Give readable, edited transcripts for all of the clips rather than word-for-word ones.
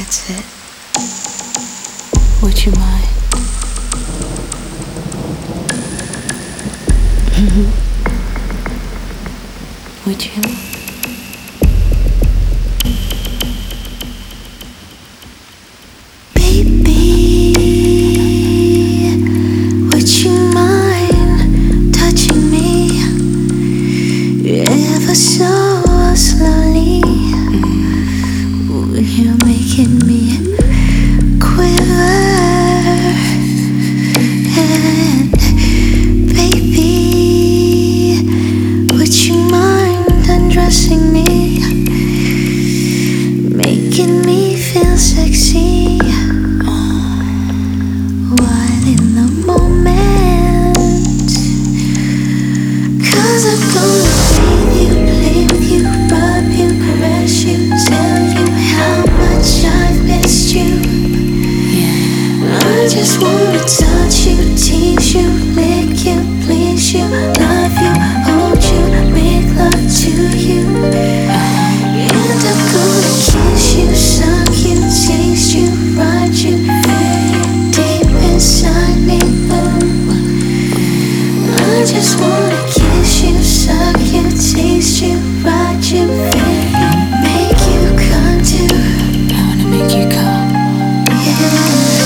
That's it. Would you mind? Would you? So slowly, you're making me quiver. And baby, would you mind undressing me, making me feel sexy while in the moment? 'Cause I'm gonna play with you, rub you, caress you, tell you how much I've missed you. I just wanna touch you, tease you, lick you, please you, love you, hold you, make love to you. And I'm gonna kiss you, suck you, taste you, ride you, feel you deep inside me. I just wanna kiss you, suck you, taste you, ride you, feel you, make you come to. I wanna make you come. Yeah.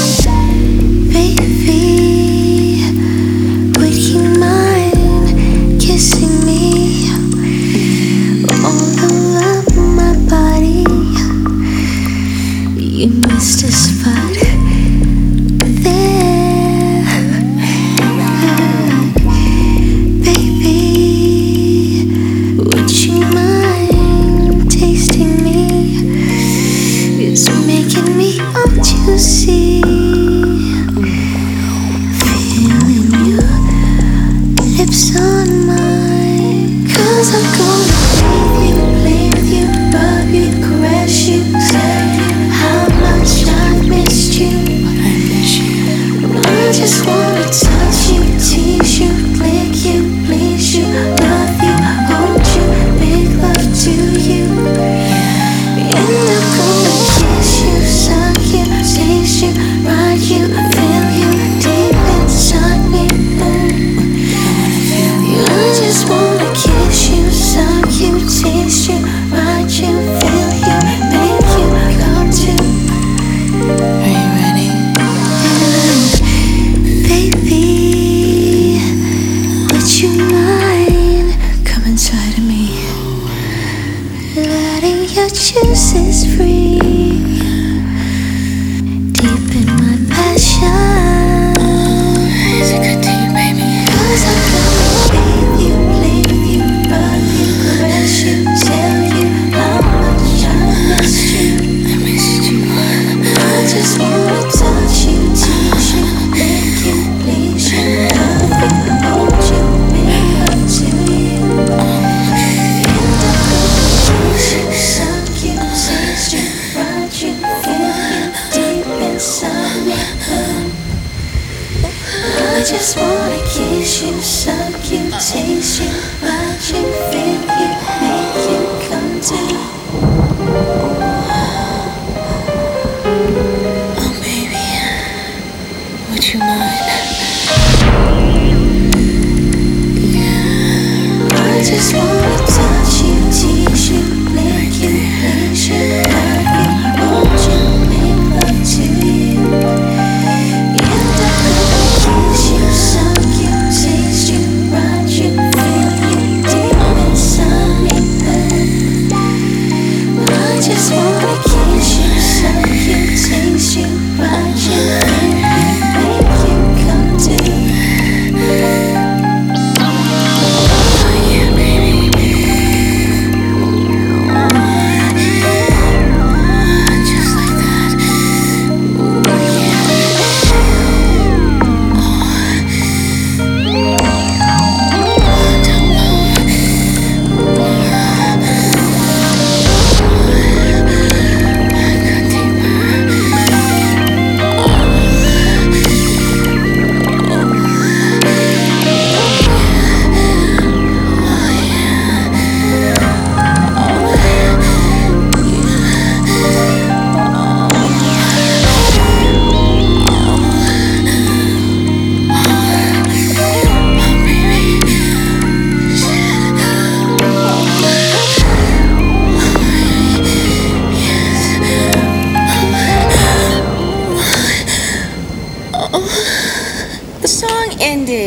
Baby, would you mind kissing me all over my body? You missed a spot there. Baby, would you mind tasting me? It's making me all juicy, feeling your lips on mine. 'Cause I'm gonna play with you, rub you, caress you, tell you how much I've missed you. I just wanna touch you, tease you, lick you, please you, love you, hold you, make love to you. And I'm gonna kiss you, suck you, taste you, ride you, feel you deep inside me. I just wanna kiss you, suck you, taste you, ride you, feel you, make you come to. Are you ready? Baby, would you mind come inside of me, letting your juices free deep in my passion? Is it good to you, baby? 'Cause I'm gonna play with you, rub you, caress you, tell you how much I missed you. I missed you. I just wanna touch you, tease you, lick you, please you, love you, hold you, make love to you. And I'm gonna kiss you, suck you, taste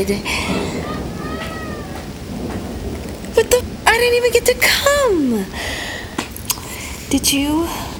God. What the? I didn't even get to come. Did you?